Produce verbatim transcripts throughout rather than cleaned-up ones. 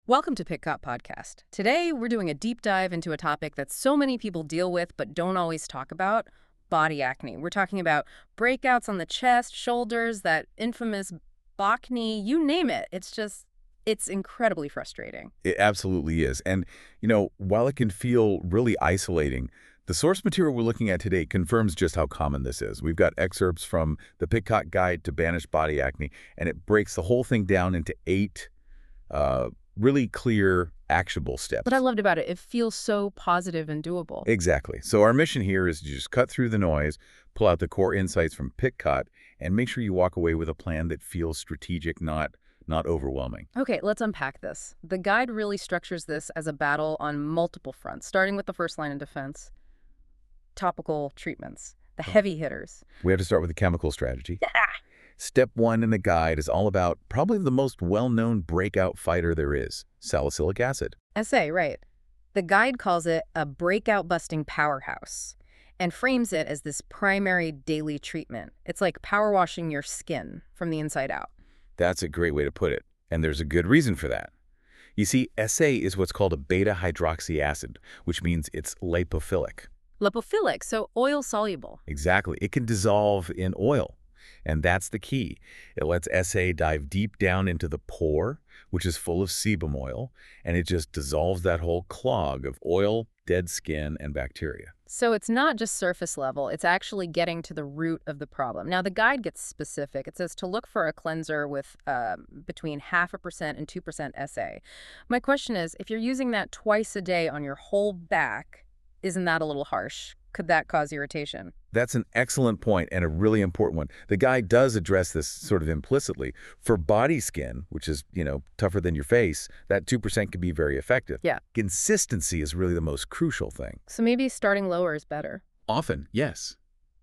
Welcome to PitCot Podcast. Today, we're doing a deep dive into a topic that so many people deal with but don't always talk about, body acne. We're talking about breakouts on the chest, shoulders, that infamous bacne, you name it. It's just, it's incredibly frustrating. It absolutely is. And, you know, while it can feel really isolating, the source material we're looking at today confirms just how common this is. We've got excerpts from the PitCot Guide to Banish Body Acne, and it breaks the whole thing down into eight uh, really clear, actionable steps. What I loved about it, it feels so positive and doable. Exactly. So our mission here is to just cut through the noise, pull out the core insights from PitCot, and make sure you walk away with a plan that feels strategic, not not overwhelming. Okay, let's unpack this. The guide really structures this as a battle on multiple fronts, starting with the first line of defense, topical treatments, the heavy hitters. We have to start with the chemical strategy. Step one in the guide is all about probably the most well-known breakout fighter there is, salicylic acid. S A, right. The guide calls it a breakout-busting powerhouse and frames it as this primary daily treatment. It's like power washing your skin from the inside out. That's a great way to put it, and there's a good reason for that. You see, S A is what's called a beta-hydroxy acid, which means it's lipophilic. Lipophilic, so oil-soluble. Exactly. It can dissolve in oil. And that's the key. It lets S A dive deep down into the pore, which is full of sebum oil, and it just dissolves that whole clog of oil, dead skin, and bacteria. So it's not just surface level, it's actually getting to the root of the problem. Now, the guide gets specific. It says to look for a cleanser with um, between half a percent and two percent S A. My question is, if you're using that twice a day on your whole back, isn't that a little harsh? Could that cause irritation? That's an excellent point and a really important one. The guide does address this sort of implicitly. For body skin, which is, you know, tougher than your face, that two percent can be very effective. Yeah. Consistency is really the most crucial thing. So maybe starting lower is better. Often, yes.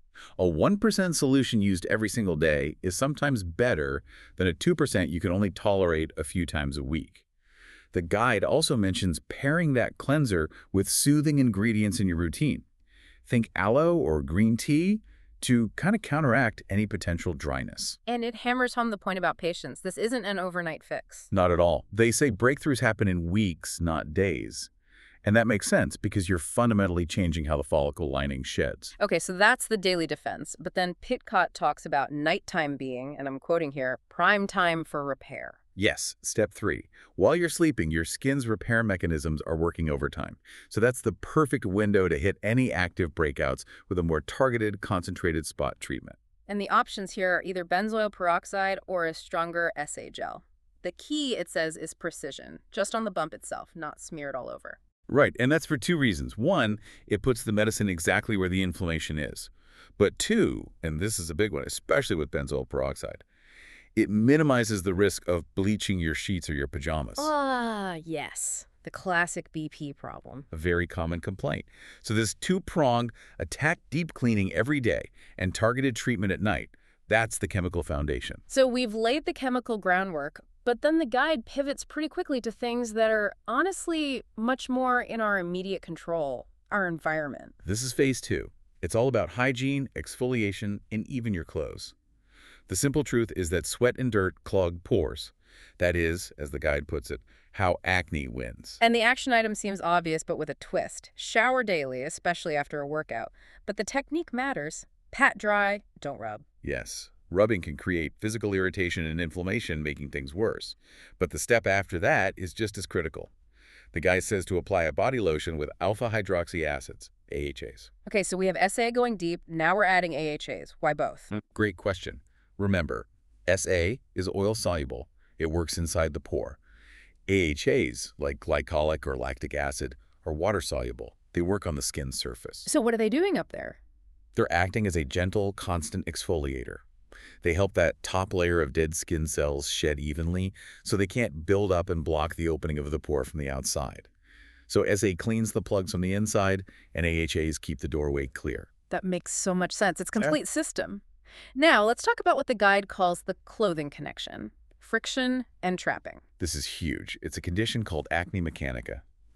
A one percent solution used every single day is sometimes better than a two percent you can only tolerate a few times a week. The guide also mentions pairing that cleanser with soothing ingredients in your routine. Think aloe or green tea to kind of counteract any potential dryness. And it hammers home the point about patience. This isn't an overnight fix. Not at all. They say breakthroughs happen in weeks, not days. And that makes sense because you're fundamentally changing how the follicle lining sheds. Okay, so that's the daily defense. But then PitCot talks about nighttime being, and I'm quoting here, prime time for repair. Yes, step three. While you're sleeping, your skin's repair mechanisms are working overtime. So that's the perfect window to hit any active breakouts with a more targeted, concentrated spot treatment. And the options here are either benzoyl peroxide or a stronger S A gel. The key, it says, is precision, just on the bump itself, not smeared all over. Right, and that's for two reasons. One, it puts the medicine exactly where the inflammation is. But two, and this is a big one, especially with benzoyl peroxide, it minimizes the risk of bleaching your sheets or your pajamas. Ah, yes. The classic B P problem. A very common complaint. So this two-pronged, attack deep cleaning every day and targeted treatment at night, that's the chemical foundation. So we've laid the chemical groundwork, but then the guide pivots pretty quickly to things that are honestly much more in our immediate control, our environment. This is phase two. It's all about hygiene, exfoliation, and even your clothes. The simple truth is that sweat and dirt clog pores. That is, as the guide puts it, how acne wins. And the action item seems obvious, but with a twist. Shower daily, especially after a workout. But the technique matters. Pat dry, don't rub. Yes, rubbing can create physical irritation and inflammation, making things worse. But the step after that is just as critical. The guide says to apply a body lotion with alpha-hydroxy acids, A H As. Okay, so we have S A going deep. Now we're adding A H As. Why both? Great question. Remember, S A is oil-soluble. It works inside the pore. A H As, like glycolic or lactic acid, are water-soluble. They work on the skin's surface. So what are they doing up there? They're acting as a gentle, constant exfoliator. They help that top layer of dead skin cells shed evenly, so they can't build up and block the opening of the pore from the outside. So S A cleans the plugs from the inside, and A H As keep the doorway clear. That makes so much sense. It's a complete system. Now, let's talk about what the guide calls the clothing connection, friction and trapping. This is huge. It's a condition called acne mechanica.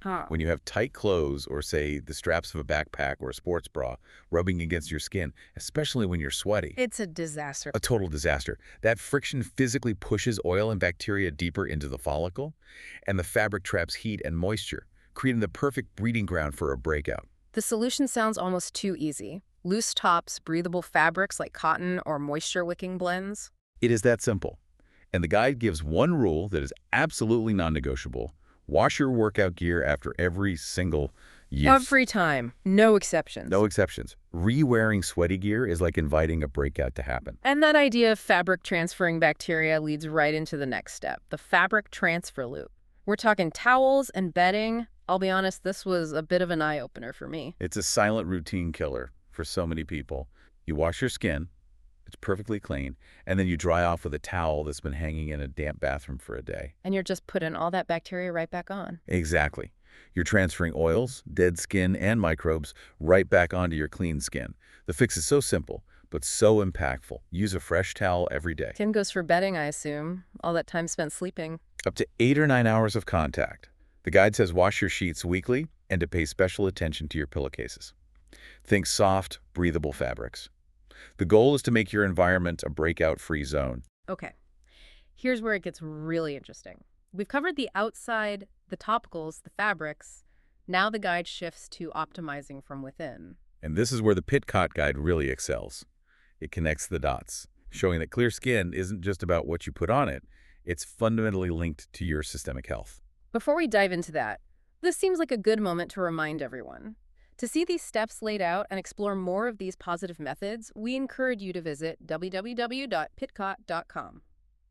Huh. When you have tight clothes or, say, the straps of a backpack or a sports bra rubbing against your skin, especially when you're sweaty, It's a disaster. a total disaster. That friction physically pushes oil and bacteria deeper into the follicle, and the fabric traps heat and moisture, creating the perfect breeding ground for a breakout. The solution sounds almost too easy. Loose tops, breathable fabrics like cotton or moisture-wicking blends. It is that simple. And the guide gives one rule that is absolutely non-negotiable. Wash your workout gear after every single use. Every time. No exceptions. No exceptions. Re-wearing sweaty gear is like inviting a breakout to happen. And that idea of fabric transferring bacteria leads right into the next step, the fabric transfer loop. We're talking towels and bedding. I'll be honest, this was a bit of an eye-opener for me. It's a silent routine killer for so many people. You wash your skin, it's perfectly clean, and then you dry off with a towel that's been hanging in a damp bathroom for a day. And you're just putting all that bacteria right back on. Exactly. You're transferring oils, dead skin, and microbes right back onto your clean skin. The fix is so simple, but so impactful. Use a fresh towel every day. Same goes for bedding, I assume. All that time spent sleeping. Up to eight or nine hours of contact. The guide says wash your sheets weekly and to pay special attention to your pillowcases. Think soft, breathable fabrics. The goal is to make your environment a breakout-free zone. Okay, here's where it gets really interesting. We've covered the outside, the topicals, the fabrics. Now the guide shifts to optimizing from within. And this is where the Pitcott Guide really excels. It connects the dots, showing that clear skin isn't just about what you put on it, it's fundamentally linked to your systemic health. Before we dive into that, this seems like a good moment to remind everyone. To see these steps laid out and explore more of these positive methods, we encourage you to visit w w w dot pitcott dot com.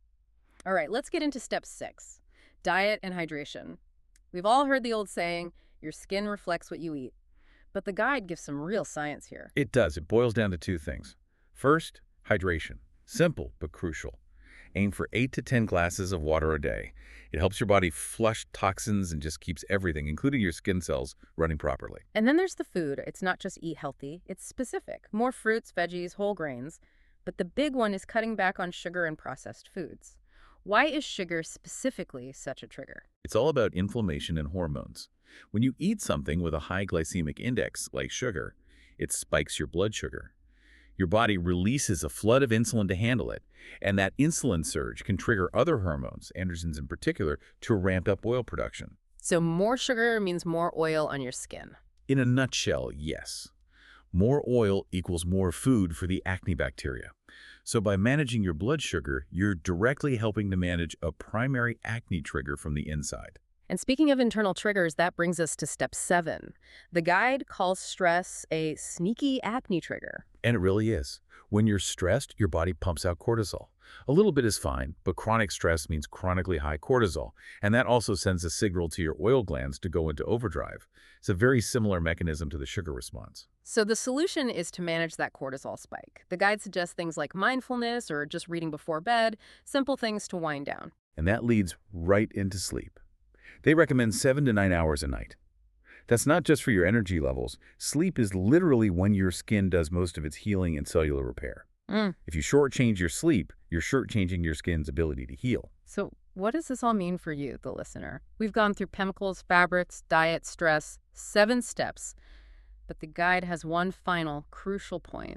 All right, let's get into step six, diet and hydration. We've all heard the old saying, your skin reflects what you eat. But the guide gives some real science here. It does. It boils down to two things. First, hydration. Simple but crucial. Aim for eight to ten glasses of water a day. It helps your body flush toxins and just keeps everything, including your skin cells, running properly. And then there's the food. It's not just eat healthy, it's specific. More fruits, veggies, whole grains. But the big one is cutting back on sugar and processed foods. Why is sugar specifically such a trigger? It's all about inflammation and hormones. When you eat something with a high glycemic index, like sugar, it spikes your blood sugar. Your body releases a flood of insulin to handle it, and that insulin surge can trigger other hormones, androgens in particular, to ramp up oil production. So more sugar means more oil on your skin. In a nutshell, yes. More oil equals more food for the acne bacteria. So by managing your blood sugar, you're directly helping to manage a primary acne trigger from the inside. And speaking of internal triggers, that brings us to step seven. The guide calls stress a sneaky acne trigger. And it really is. When you're stressed, your body pumps out cortisol. A little bit is fine, but chronic stress means chronically high cortisol, and that also sends a signal to your oil glands to go into overdrive. It's a very similar mechanism to the sugar response. So the solution is to manage that cortisol spike. The guide suggests things like mindfulness or just reading before bed, simple things to wind down. And that leads right into sleep. They recommend seven to nine hours a night. That's not just for your energy levels. Sleep is literally when your skin does most of its healing and cellular repair. Mm. If you shortchange your sleep, you're shortchanging your skin's ability to heal. So what does this all mean for you, the listener? We've gone through chemicals, fabrics, diet, stress, seven steps. But the guide has one final crucial point.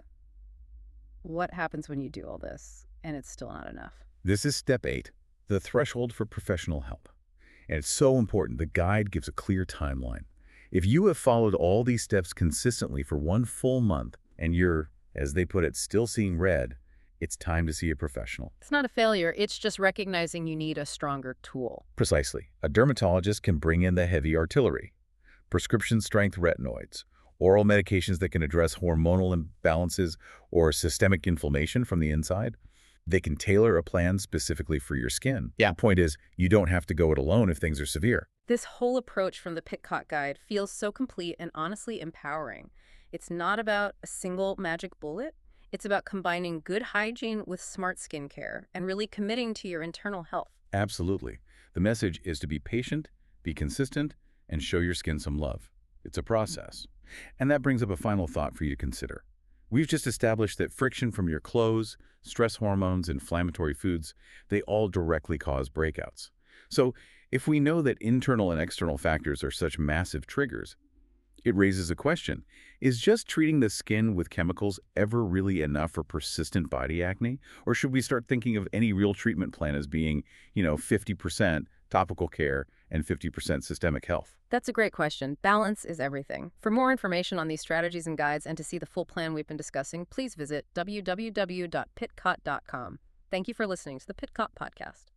What happens when you do all this and it's still not enough? This is step eight, the threshold for professional help. And it's so important. The guide gives a clear timeline. If you have followed all these steps consistently for one full month and you're, as they put it, still seeing red, it's time to see a professional. It's not a failure. It's just recognizing you need a stronger tool. Precisely. A dermatologist can bring in the heavy artillery, prescription-strength retinoids, oral medications that can address hormonal imbalances or systemic inflammation from the inside. They can tailor a plan specifically for your skin. Yeah. The point is, you don't have to go it alone if things are severe. This whole approach from the Pitcott Guide feels so complete and honestly empowering. It's not about a single magic bullet. It's about combining good hygiene with smart skincare and really committing to your internal health. Absolutely. The message is to be patient, be consistent, and show your skin some love. It's a process. And that brings up a final thought for you to consider. We've just established that friction from your clothes, stress hormones, inflammatory foods, they all directly cause breakouts. So If we know that internal and external factors are such massive triggers, it raises a question. Is just treating the skin with chemicals ever really enough for persistent body acne? Or should we start thinking of any real treatment plan as being, you know, fifty percent topical care and fifty percent systemic health? That's a great question. Balance is everything. For more information on these strategies and guides and to see the full plan we've been discussing, please visit w w w dot pitcott dot com. Thank you for listening to the Pitcott Podcast.